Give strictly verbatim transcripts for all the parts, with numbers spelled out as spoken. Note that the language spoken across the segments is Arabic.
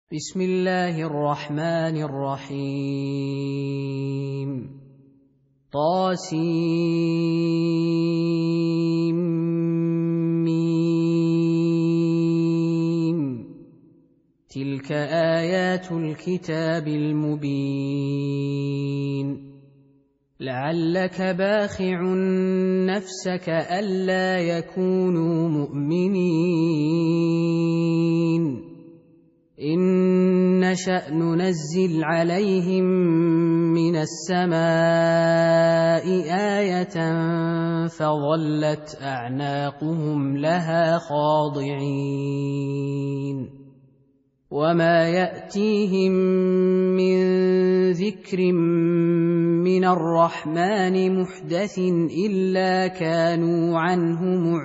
بسم الله الرحمن الرحيم طاسيم تلك آيات الكتاب المبين لعلك باخع نفسك ألا يكونوا مؤمنين إن نشأ ننزل عليهم من السماء آية فظلت أعناقهم لها خاضعين وما يأتيهم من ذكر من الرحمن محدث إلا كانوا عنه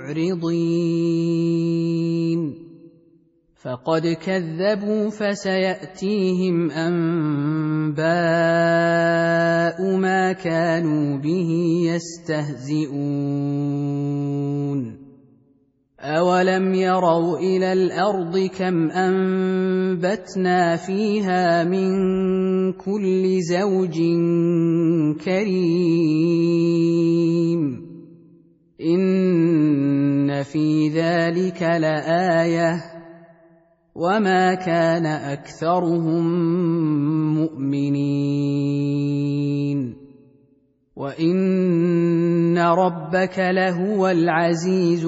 معرضين فقد كذبوا فسيأتيهم أنباء ما كانوا به يستهزئون أولم يروا إلى الأرض كم أنبتنا فيها من كل زوج كريم إن في ذلك لآية وما كان أكثرهم مؤمنين وإن ربك لهو العزيز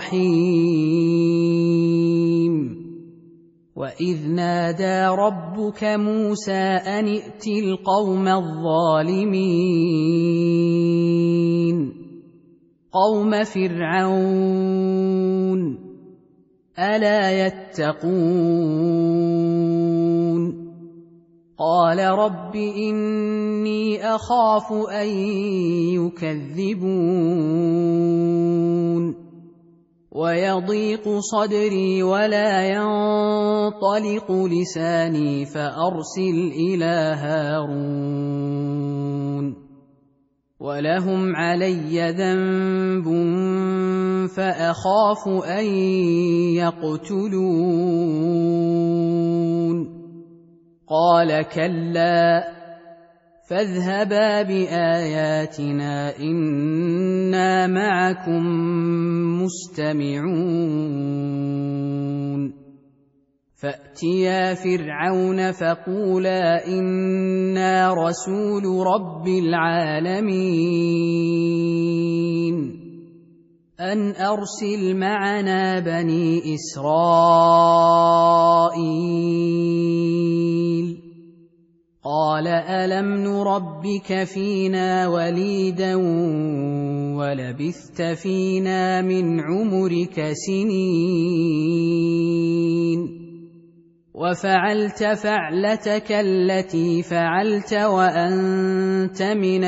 الرحيم وإذ نادى ربك موسى أن ائت القوم الظالمين قوم فرعون ألا يتقون قال رب إني أخاف أن يكذبون ويضيق صدري ولا ينطلق لساني فأرسل إلى هارون ولهم علي ذنب فأخاف أن يقتلون قال كلا فاذهبا بآياتنا إنا معكم مستمعون فأتيا فرعون فقولا إنا رسول رب العالمين أن أرسل معنا بني إسرائيل قال ألم نربك فينا وليدا ولبثت فينا من عمرك سنين وفعلت فعلتك التي فعلت وأنت من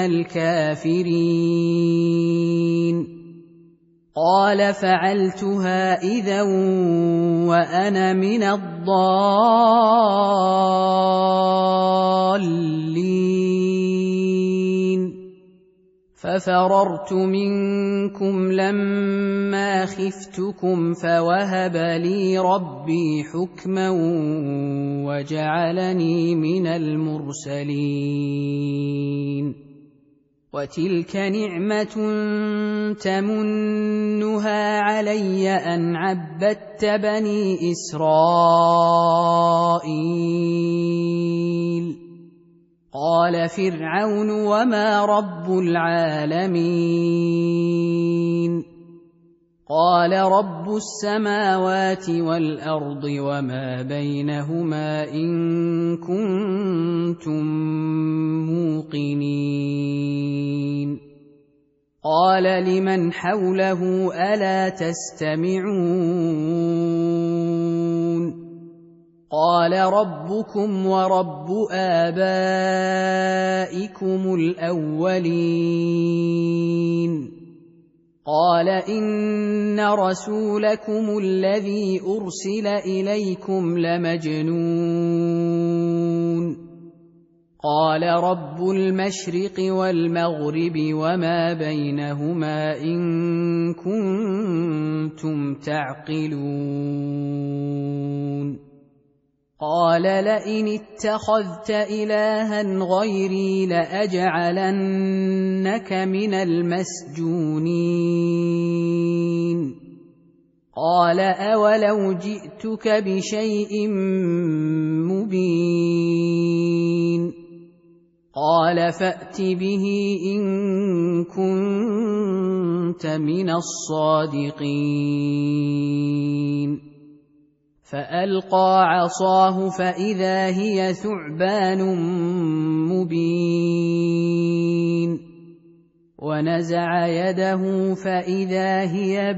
الكافرين قال فعلتها إذا وأنا من الضالين ففررت منكم لما خفتكم فوهب لي ربي حكما وجعلني من المرسلين وتلك نعمة تمنها علي أن عبدت بني إسرائيل قال فرعون وما رب العالمين قال رب السماوات والأرض وما بينهما إن كنتم موقنين قال لمن حوله ألا تستمعون قال ربكم ورب آبائكم الأولين قال إن رسولكم الذي أرسل إليكم لمجنون قال رب المشرق والمغرب وما بينهما إن كنتم تعقلون قال لئن اتخذت إلها غيري لأجعلنك من المسجونين قال أولو جئتك بشيء مبين قال فأت به إن كنت من الصادقين فألقى عصاه فإذا هي ثعبان مبين ونزع يده فإذا هي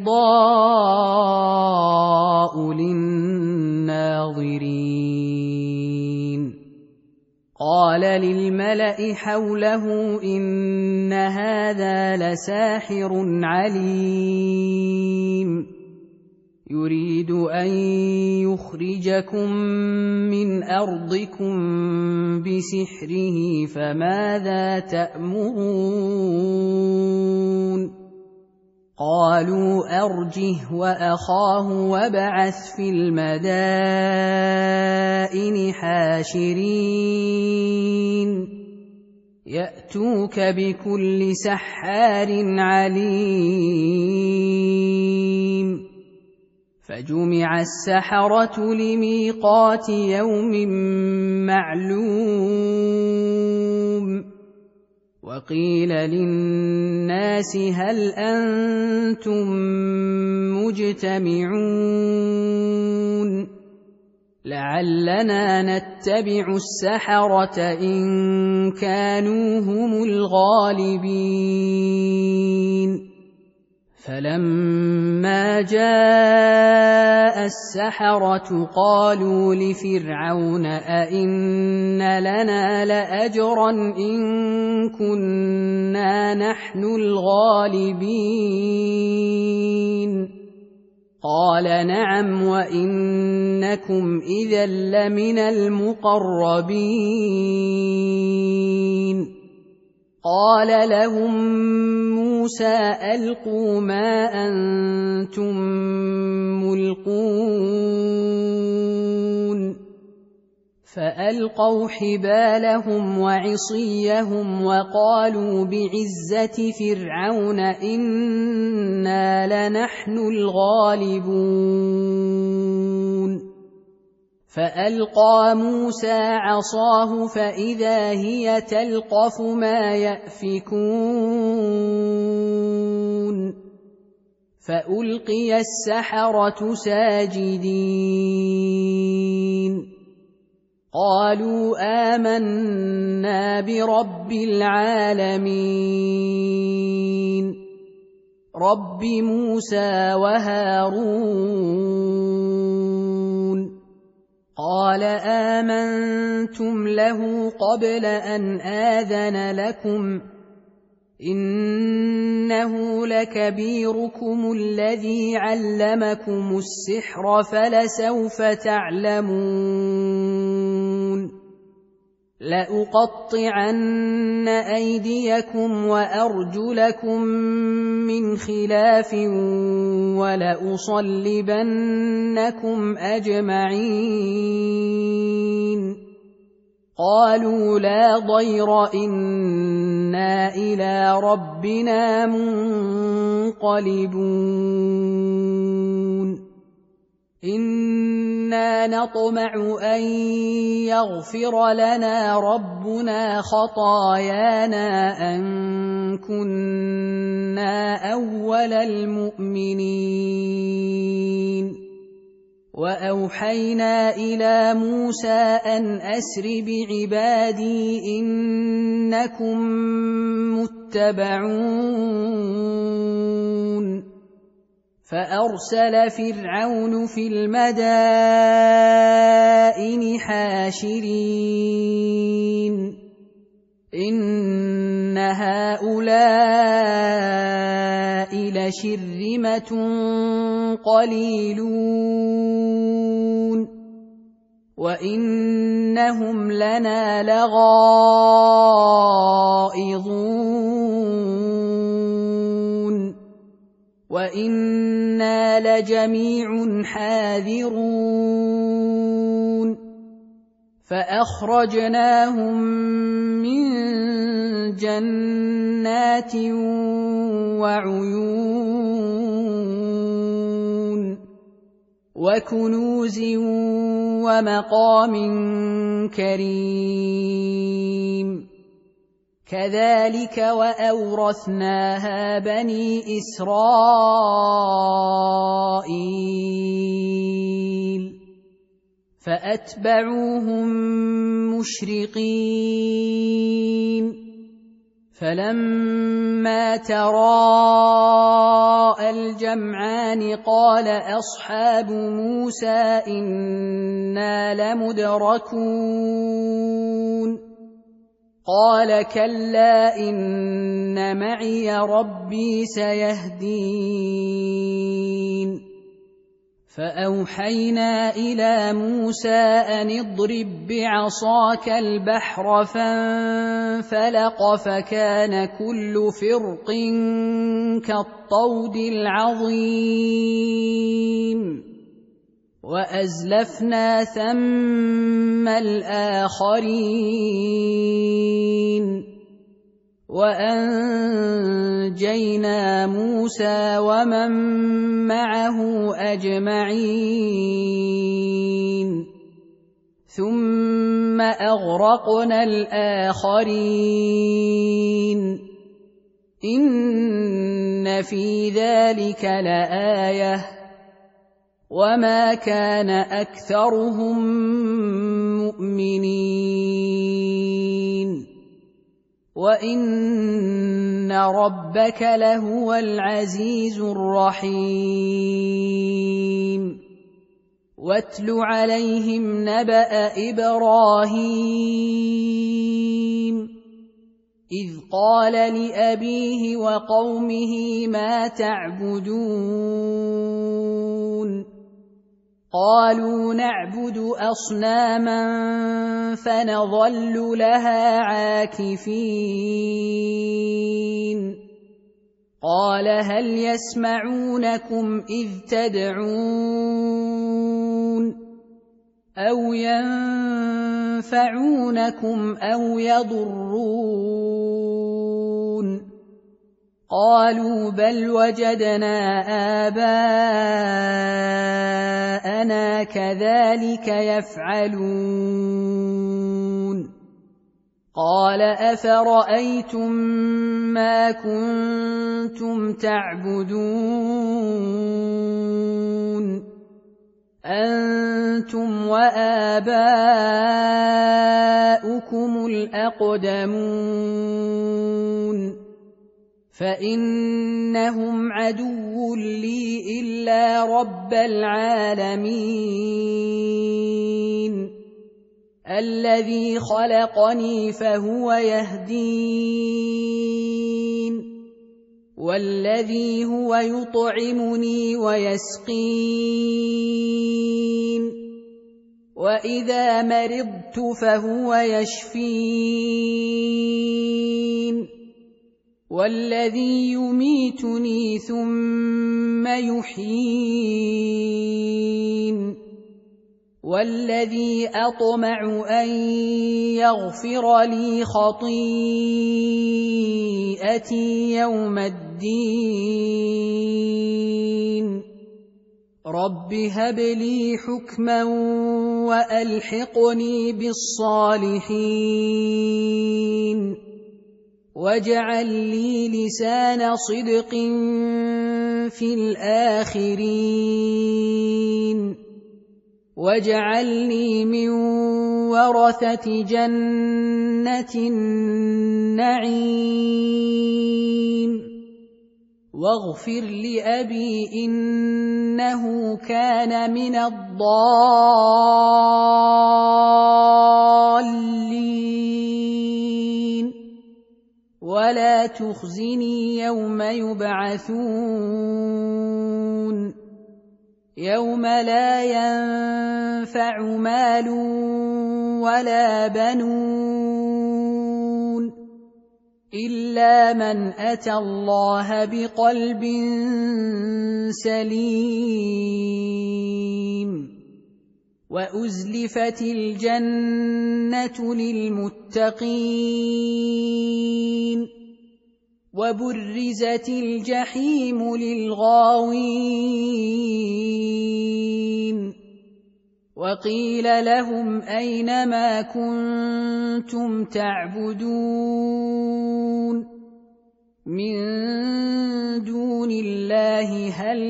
بيضاء للناظرين قال للملأ حوله إن هذا لساحر عليم يريد أن يخرجكم من أرضكم بسحره فماذا تأمرون قالوا أرجه وأخاه وابعث في المدائن حاشرين يأتوك بكل سحار عليم فجمع السحرة لميقات يوم معلوم وقيل للناس هل أنتم مجتمعون لعلنا نتبع السحرة إن كانوا هم الغالبين فلما جاء السحرة قالوا لفرعون أئن لنا لأجرا إن كنا نحن الغالبين قال نعم وإنكم إذا لمن المقربين قال لهم موسى ألقوا ما أنتم ملقون فألقوا حبالهم وعصيهم وقالوا بعزة فرعون إنا لنحن الغالبون فألقى موسى عصاه فإذا هي تلقف ما يأفكون فألقي السحرة ساجدين قالوا آمنا برب العالمين رب موسى وهارون قال آمنتم له قبل أن آذن لكم إنه لكبيركم الذي علمكم السحر فلسوف تعلمون لأقطعن أيديكم وأرجلكم من خلاف ولأصلبنكم أجمعين قالوا لا ضير إنا إلى ربنا منقلبون إنا نطمع أن يغفر لنا ربنا خطايانا أن كنا أول المؤمنين وأوحينا إلى موسى أن أسر بعبادي إنكم متبعون فأرسل فرعون في المدائن حاشرين إن هؤلاء لشرذمة قليلون وإنهم لنا لغائظون وإنا لجميع حاذرون فأخرجناهم من جنات وعيون وكنوز ومقام كريم كذلك وأورثناها بني إسرائيل فأتبعوهم مشرقين فلما تراءى الجمعان قال أصحاب موسى إنا لمدركون قال كلا إن معي ربي سيهدين فأوحينا إلى موسى أن اضرب بعصاك البحر فانفلق فكان كل فرق كالطود العظيم وأزلفنا ثم الآخرين وأنجينا موسى ومن معه أجمعين ثم أغرقنا الآخرين إن في ذلك لآية وما كان أكثرهم مؤمنين وإن ربك لهو العزيز الرحيم واتل عليهم نبأ إبراهيم إذ قال لأبيه وقومه ما تعبدون قالوا نعبد أصناما فنظل لها عاكفين قال هل يسمعونكم إذ تدعون أو ينفعونكم أو يضرون قالوا بل وجدنا آباءنا كذلك يفعلون قال أفرأيتم ما كنتم تعبدون أنتم وآباؤكم الأقدمون فإنهم عدو لي إلا رب العالمين الذي خلقني فهو يهدين والذي هو يطعمني ويسقين وإذا مرضت فهو يشفين والذي يميتني ثم يحيين والذي أطمع أن يغفر لي خطيئتي يوم الدين رب هب لي حكما وألحقني بالصالحين واجعل لي لسان صدق في الآخرين واجعلني من ورثة جنة النعيم واغفر لأبي إنه كان من الضالين ولا تخزني يوم يبعثون يوم لا ينفع مال ولا بنون إلا من أتى الله بقلب سليم وأزلفت الجنة للمتقين وبرزت الجحيم للغاوين وقيل لهم أين ما كنتم تعبدون من دون الله هل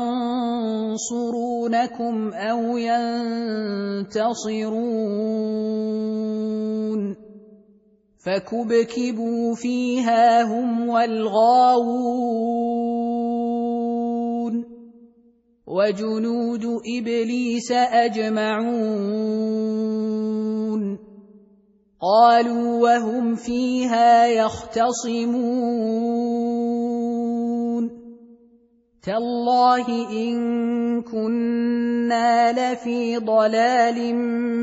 ينصرونكم أو ينتصرون فكبكبوا فيها هم والغاوون وجنود إبليس أجمعون قالوا وهم فيها يختصمون تالله إن كنا لفي ضلال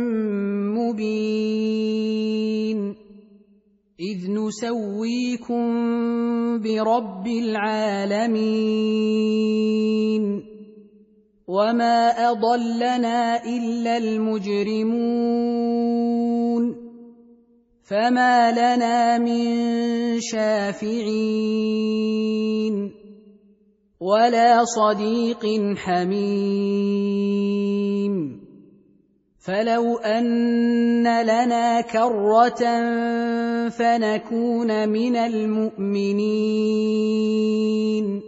مبين إذ نسويكم برب العالمين وما أضلنا إلا المجرمون فما لنا من شافعين ولا صديق حميم فلو أن لنا كرة فنكون من المؤمنين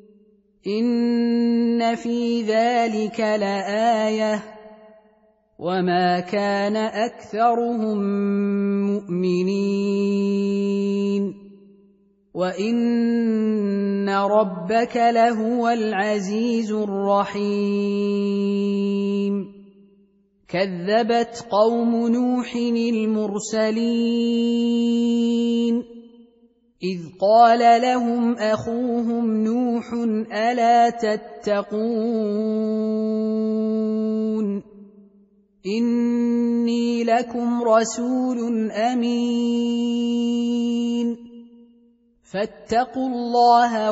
إن في ذلك لآية وما كان أكثرهم مؤمنين وإن ربك لهو العزيز الرحيم كذبت قوم نوح المرسلين إذ قال لهم أخوهم نوح ألا تتقون إني لكم رسول أمين فاتقوا الله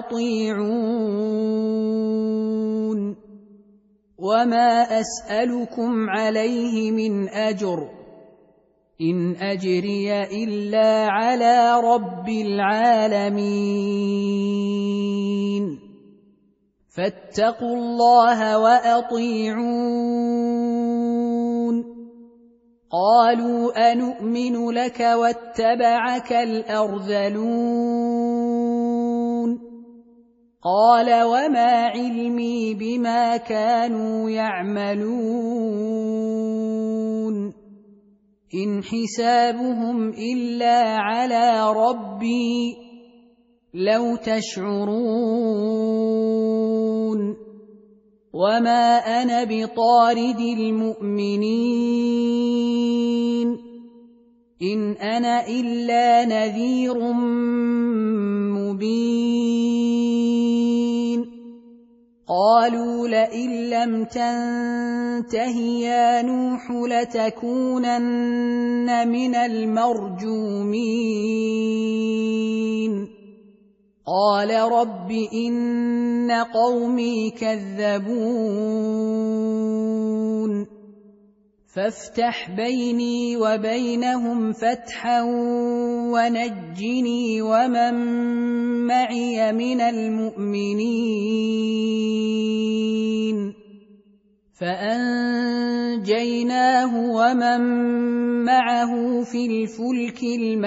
وأطيعون وما أسألكم عليه من أجر إن أجري إلا على رب العالمين فاتقوا الله وأطيعون قالوا أنؤمن لك واتبعك الأرذلون قال وما علمي بما كانوا يعملون إن حسابهم إلا على ربي لو تشعرون وما أنا بطارد المؤمنين إن أنا إلا نذير مبين قالوا لئن لم تنته يا نوح لتكونن من المرجومين قال رب إن قومي كذبون فافتح بيني وبينهم فتحا ونجني ومن معي من المؤمنين فأنجيناه ومن معه في الفلك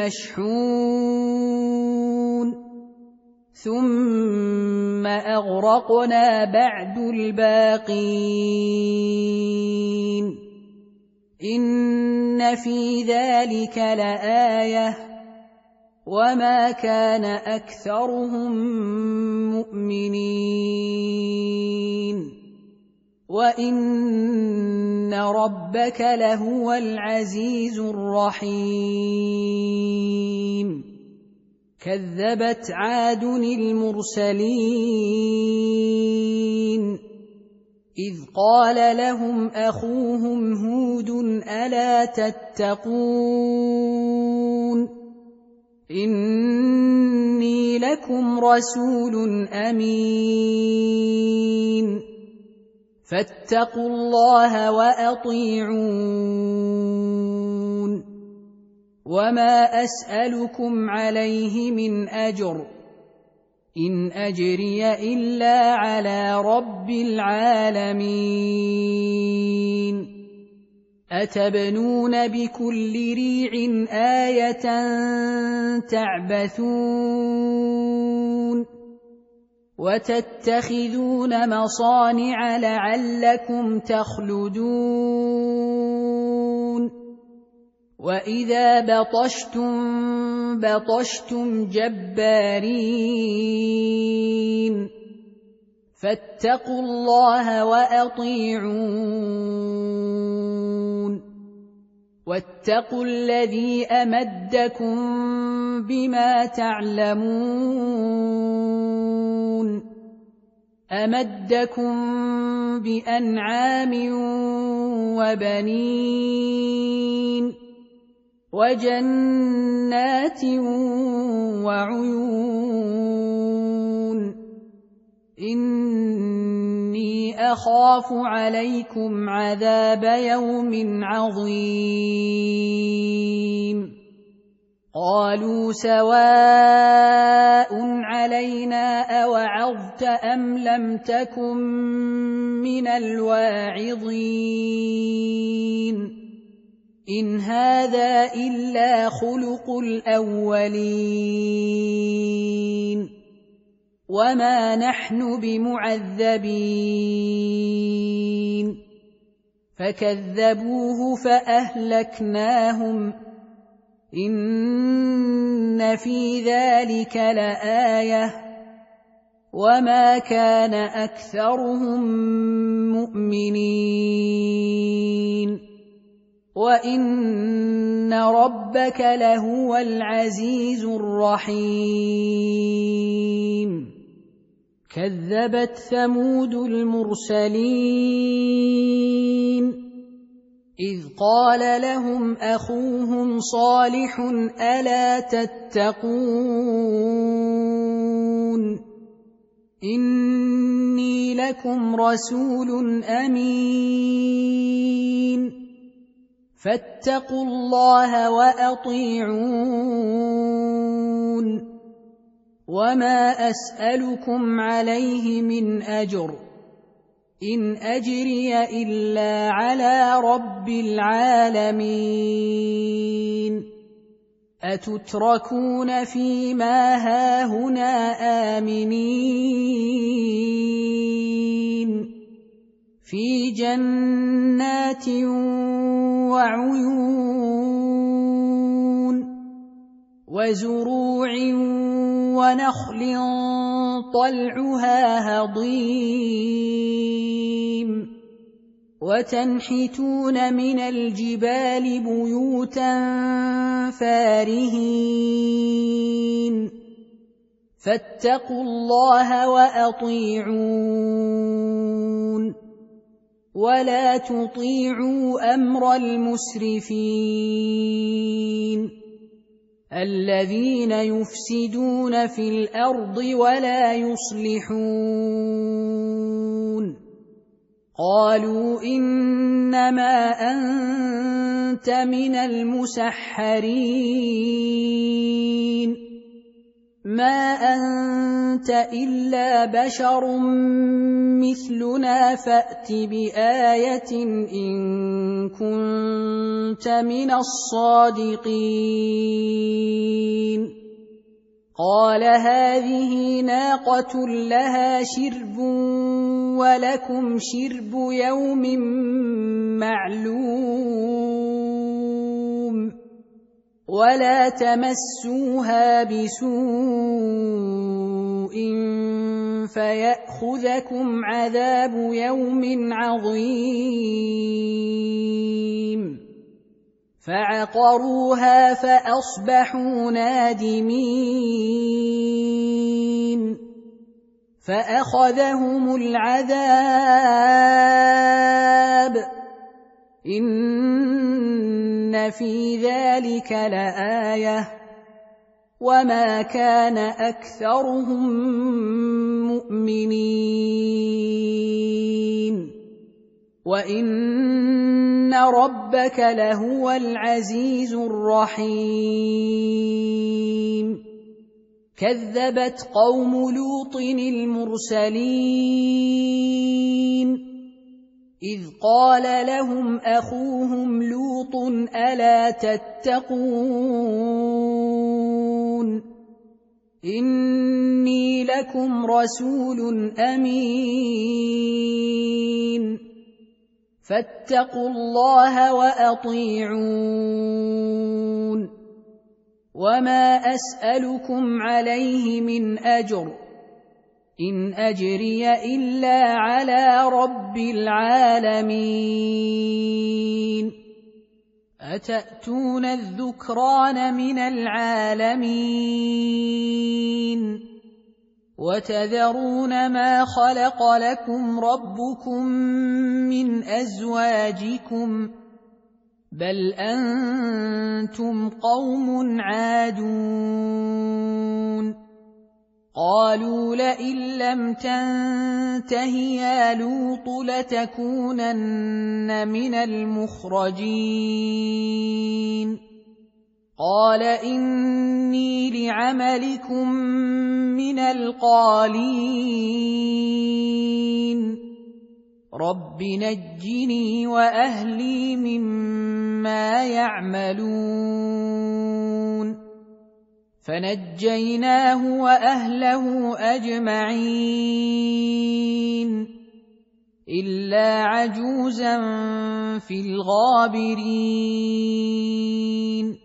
المشحون ثم أغرقنا بعد الباقين إن في ذلك لآية وما كان أكثرهم مؤمنين وإن ربك لهو العزيز الرحيم كذبت عاد المرسلين إذ قال لهم أخوهم هود ألا تتقون إني لكم رسول أمين فاتقوا الله وأطيعون وما أسألكم عليه من أجر إن أجري إلا على رب العالمين أتبنون بكل ريع آية تعبثون وتتخذون مصانع لعلكم تخلدون وإذا بطشتم بطشتم جبارين فاتقوا الله وأطيعون واتقوا الذي أمدكم بما تعلمون أمدكم بأنعام وبنين وجنات وعيون إني أخاف عليكم عذاب يوم عظيم قالوا سواء علينا أوعظت أم لم تكن من الواعظين إن هذا إلا خلق الأولين وما نحن بمعذبين فكذبوه فأهلكناهم إن في ذلك لآية وما كان أكثرهم مؤمنين وإن ربك لهو العزيز الرحيم كذبت ثمود المرسلين إذ قال لهم أخوهم صالح ألا تتقون إني لكم رسول أمين فاتقوا الله وأطيعون وما أسألكم عليه من أجر إن أجري إلا على رب العالمين أتتركون فيما هاهنا آمنين في جنات وعيون وزروع ونخل طلعها هضيم وتنحتون من الجبال بيوتا فارهين فاتقوا الله وأطيعون ولا تطيعوا أمر المسرفين الذين يفسدون في الأرض ولا يصلحون قالوا إنما أنت من المسحرين ما أنت إلا بشر مثلنا فأت بآية إن كنت من الصادقين قال هذه ناقة لها شرب ولكم شرب يوم معلوم ولا تمسوها بسوء فيأخذكم عذاب يوم عظيم فعقروها فأصبحوا نادمين فأخذهم العذاب إن في ذلك لآية وما كان أكثرهم مؤمنين وإن ربك لهو العزيز الرحيم كذبت قوم لوط المرسلين إذ قال لهم أخوهم لوط ألا تتقون إني لكم رسول أمين فاتقوا الله وأطيعون وما أسألكم عليه من أجر إن أجري إلا على رب العالمين أتأتون الذكران من العالمين وتذرون ما خلق لكم ربكم من أزواجكم بل أنتم قوم عادون قالوا لئن لم تنته يا لوط لتكونن من المخرجين قال إني لعملكم من القالين رب نجني وأهلي مما يعملون فنجيناه وأهله أجمعين إلا عجوزا في الغابرين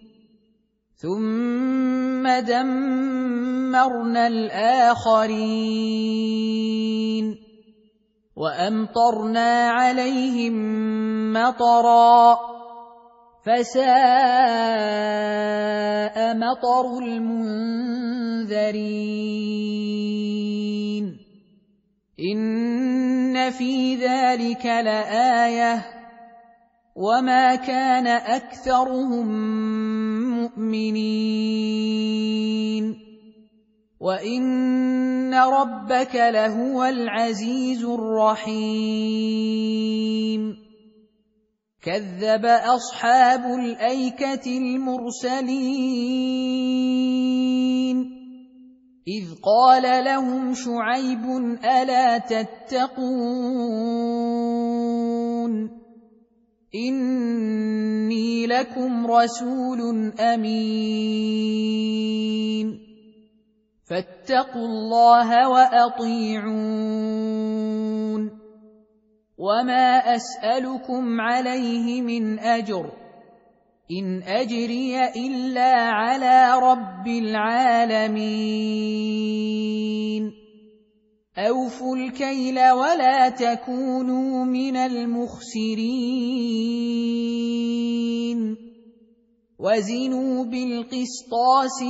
ثم دمرنا الآخرين وأمطرنا عليهم مطرا فساء مطر المنذرين إن في ذلك لآية وما كان أكثرهم مؤمنين وإن ربك لهو العزيز الرحيم كذب أصحاب الأيكة المرسلين إذ قال لهم شعيب ألا تتقون إني لكم رسول أمين فاتقوا الله وأطيعون وما أسألكم عليه من أجر إن أجري إلا على رب العالمين أوفوا الكيل ولا تكونوا من المخسرين وزنوا بالقسطاس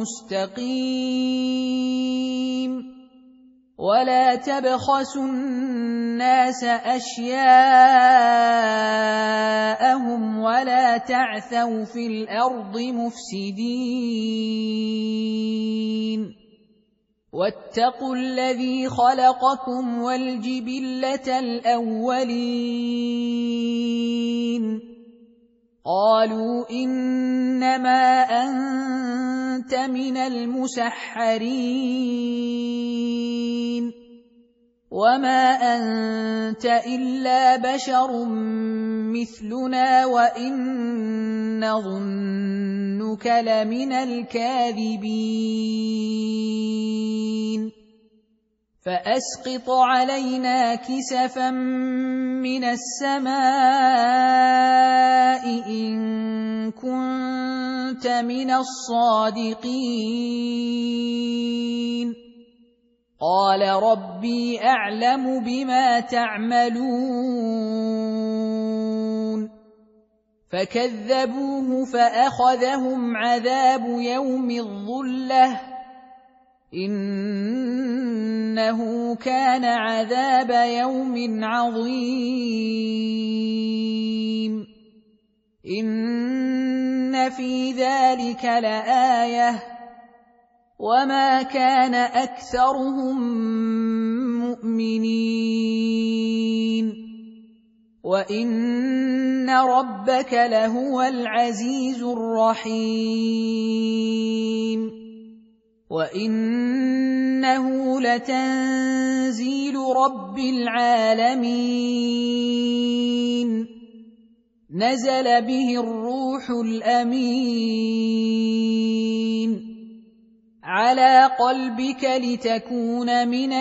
المستقيم ولا تبخسوا الناس أشياءهم ولا تعثوا في الأرض مفسدين واتقوا الذي خلقكم والجبلة الأولين قالوا إنما أنت من المسحرين وما أنت إلا بشر مثلنا وإن نظنك لمن الكاذبين فأسقط علينا كسفا من السماء إن كنت من الصادقين قال ربي أعلم بما تعملون فكذبوه فأخذهم عذاب يوم الظلة إنه كان عذاب يوم عظيم إن في ذلك لآية وما كان أكثرهم مؤمنين وإن ربك لهو العزيز الرحيم وإنه لتنزيل رب العالمين نزل به الروح الأمين على قلبك لتكون من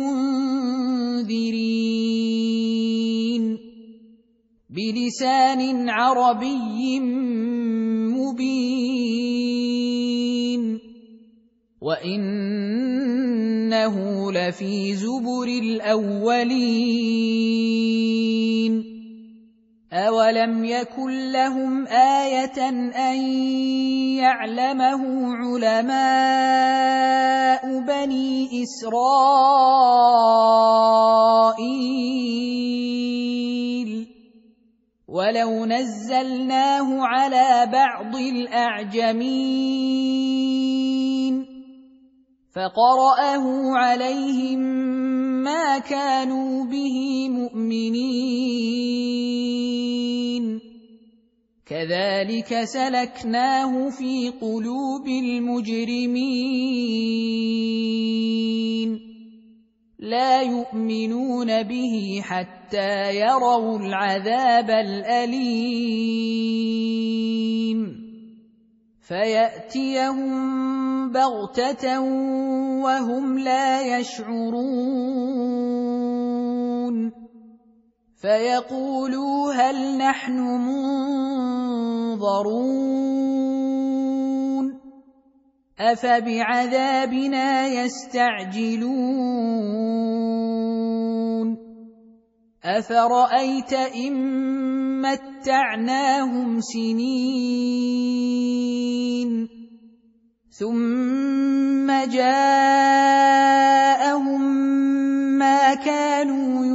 المنذرين بلسان عربي مبين وإنه لفي زبر الأولين أولم يكن لهم آية أن يعلمه علماء بني إسرائيل ولو نزلناه على بعض الأعجمين فقرأه عليهم ما كانوا به مؤمنين كذلك سلكناه في قلوب المجرمين لا يؤمنون به حتى يروا العذاب الأليم فيأتيهم بغتة وهم لا يشعرون فيقولوا هل نحن منظرون أفبعذابنا يستعجلون أفرأيت إن متعناهم سنين ثم جاءهم ما كانوا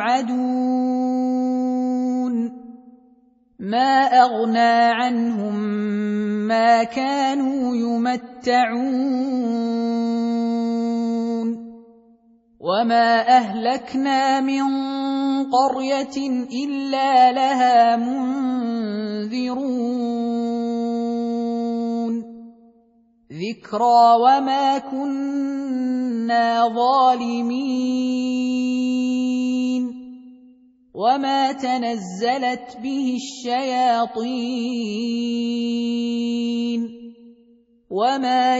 يوعدون ما أغنى عنهم ما كانوا يمتعون وما أهلكنا من قرية إلا لها منذرون ذكرى وما كنا ظالمين وما تنزلت به الشياطين وما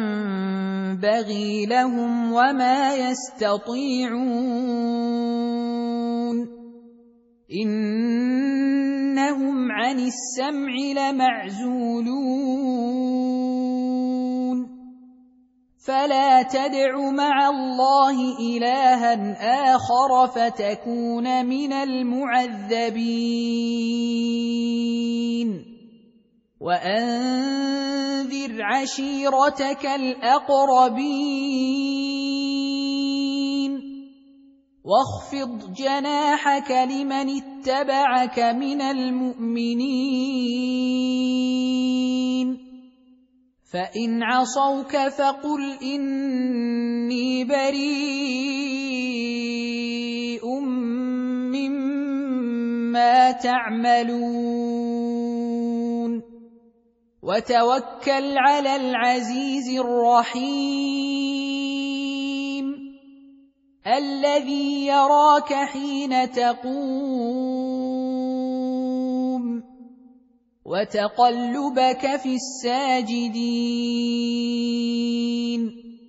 ينبغي لهم وما يستطيعون إنهم عن السمع لمعزولون فلا تدع مع الله إلها آخر فتكون من المعذبين وأنذر عشيرتك الأقربين واخفض جناحك لمن اتبعك من المؤمنين فإن عصوك فقل إني بريء مما تعملون وتوكل على العزيز الرحيم الذي يراك حين تقوم وتقلبك في الساجدين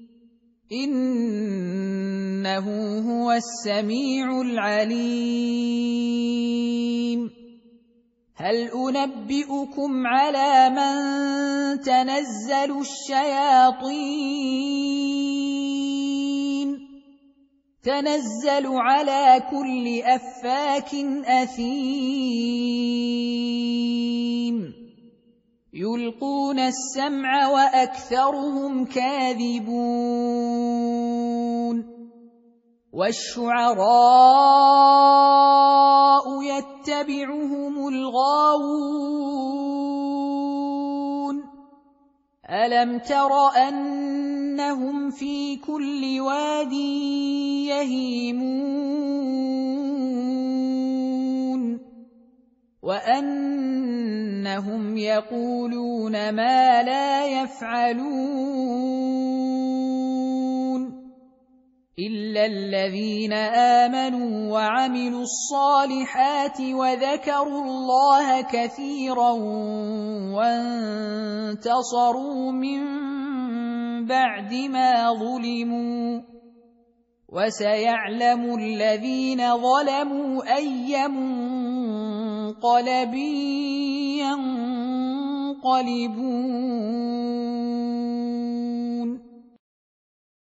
إنه هو السميع العليم هل أنبئكم على من تنزل الشياطين تنزل على كل أفاك أثيم يلقون السمع وأكثرهم كاذبون والشعراء يتبعهم الغاوون ألم تر أن أنهم في كل واد يهيمون وأنهم يقولون ما لا يفعلون إلا الذين آمنوا وعملوا الصالحات وذكروا الله كثيرا وانتصروا من بعد ما ظلموا وسيعلم الذين ظلموا أي منقلب ينقلبون